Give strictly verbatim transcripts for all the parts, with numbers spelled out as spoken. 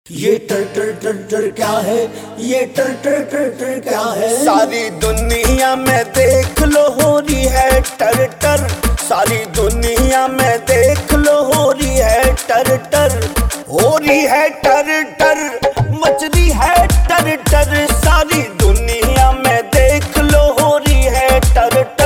ये टर टर टर टर क्या है, ये टर टर टर टर क्या है। सारी दुनिया में देख लो हो रही है टर टर, सारी दुनिया में देख लो हो रही है टर टर, हो रही है टर टर, मच रही है टर टर, सारी दुनिया में देख लो हो रही है टर टर।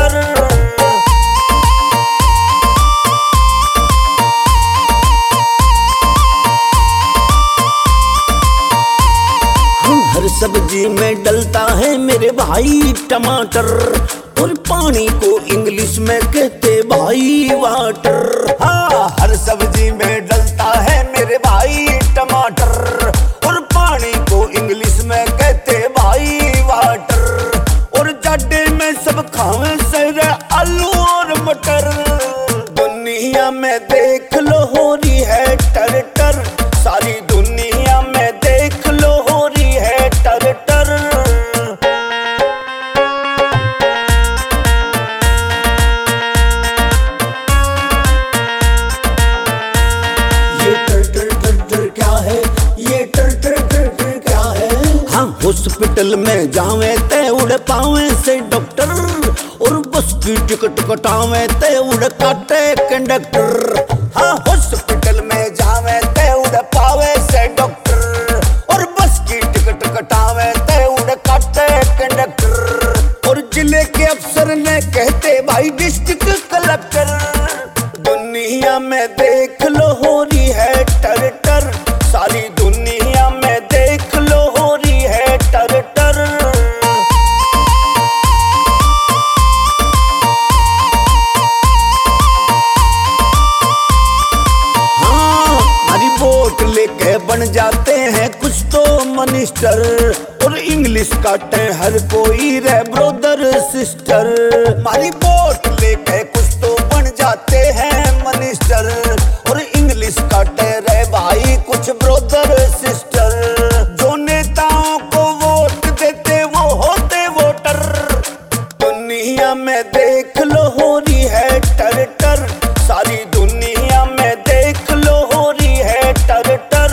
हर सब्जी में डलता है मेरे भाई टमाटर, और पानी को इंग्लिश में कहते भाई वाटर। हाँ, हर सब्जी में डलता है मेरे भाई टमाटर, और पानी को इंग्लिश में कहते भाई वाटर। और जाडे में सब खावे सर आलू और मटर, दुनिया में देख लो हो रही है टर टर, सारी दुनिया में देख लो हो रही है टर टर। ये टर टर टर टर क्या है, ये टर टर टर टर क्या है। हाँ, हॉस्पिटल में जावे ते उड़ पावे से डॉक्टर, और बस की टिकट कटावे ते उड़ काटे कंडक्टर। हाँ, हॉस्पिटल में जावे ते उड़ पावे से डॉक्टर, और बस की टिकट कटावे ते उड़ काटे कंडक्टर। और जिले के अफसर ने कहते भाई डिस्ट्रिक्ट कलेक्टर, दुनिया में देख लो हो रही है टर टर, सारी दुनिया में देख लो हो रही है टर टर। हाँ, हमारी वोट लेके बन जाते हैं कुछ तो मिनिस्टर, और इंग्लिश काटे हर कोई रे ब्रदर सिस्टर। हमारी वोट लेके कुछ तो बन जाते हैं मिनिस्टर, और इंग्लिश काटे रहे भाई कुछ ब्रदर सिस्टर। जो नेताओं को वोट देते वो होते वोटर, दुनिया में देख लो हो रही है टर टर, सारी दुनिया में देख लो हो रही है टर टर।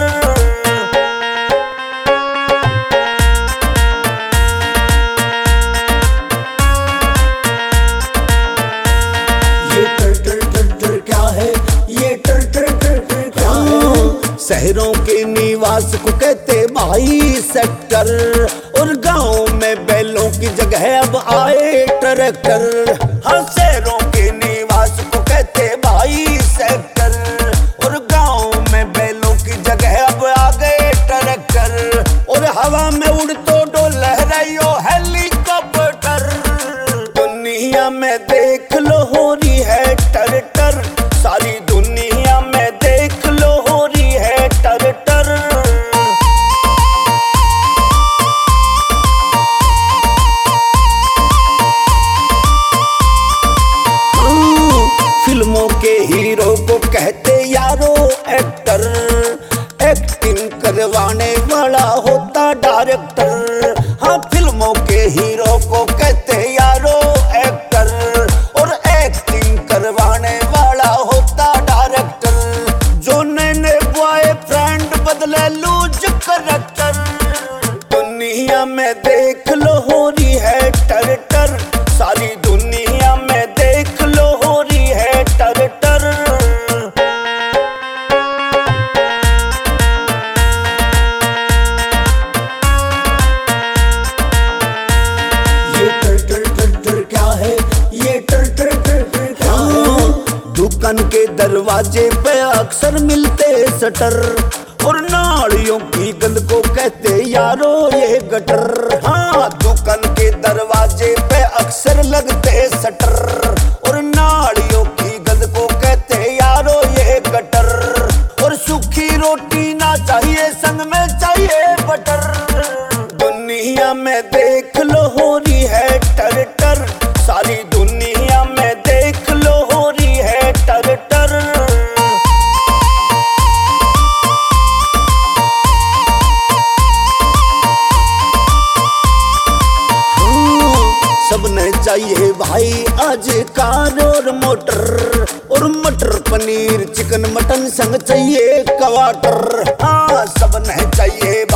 ये टर टर टर टर क्या है, ये टर टर टर टर क्या है। शहरों के निवास को कहते भाई सेक्टर, और गांव में बैलों की जगह अब आए ट्रैक्टर। हाँ, शहरों के निवास को कहते भाई सेक्टर, और गांव में बैलों की जगह अब आ गए ट्रैक्टर। और हवा में उड़ तो डो लहराइयो हेलीकॉप्टर, दुनिया में देख लो हो रही है टर टर, सारी दुनिया में देख लो हो रही है टर टर। हाँ, फिल्मों के हीरो को कहते यारो एक्टर, एक्टिंग करवाने वाला होता डायरेक्टर। हाँ, फिल्मों के हीरो को कहते यारो एक्टर, और एक्टिंग करवाने वाला होता डायरेक्टर। जो नए बॉयफ्रेंड बदले लूज करैक्टर, दुनिया में देख लो हो रही है टर टर, सारी दुनिया में देख लो हो रही है टर टर। ये टर टर टर टर क्या है, ये टर टर टर टर क्या है। दुकान के दरवाजे पे अक्सर मिलते शटर, और नालियों की गंद को कहते यारो ये गटर। हाँ, दुकान के दरवाजे पे अक्सर लगते शटर, और नालियों की गंद को कहते यारो ये गटर। और सूखी रोटी ना चाहिए, संग में चाहिए बटर, दुनिया में देख लो हो रही है टर टर, सारी दुनिया में देख लो हो रही है टर टर। सबने चाहिए भाई आज कार और मोटर, और मटर पनीर चिकन मटन संग चाहिए कवाटर। हाँ, सबने चाहिए